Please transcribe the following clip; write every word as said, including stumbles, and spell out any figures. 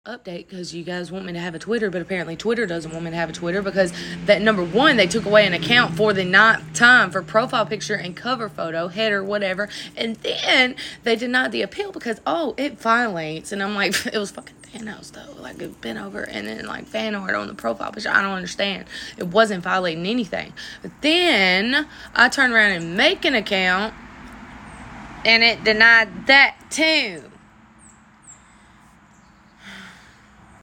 update because you guys want me to have a Twitter, but apparently Twitter doesn't want me to have a Twitter because that, number one, they took away an account for the ninth time for profile picture and cover photo, header, whatever, and then they denied the appeal because, oh, it violates, and I'm like, it was fucking Thanos, though. Like, it bent over, and then, like, fan art on the profile picture. I don't understand. It wasn't violating anything. But then I turned around and make an account, and it denied that, too.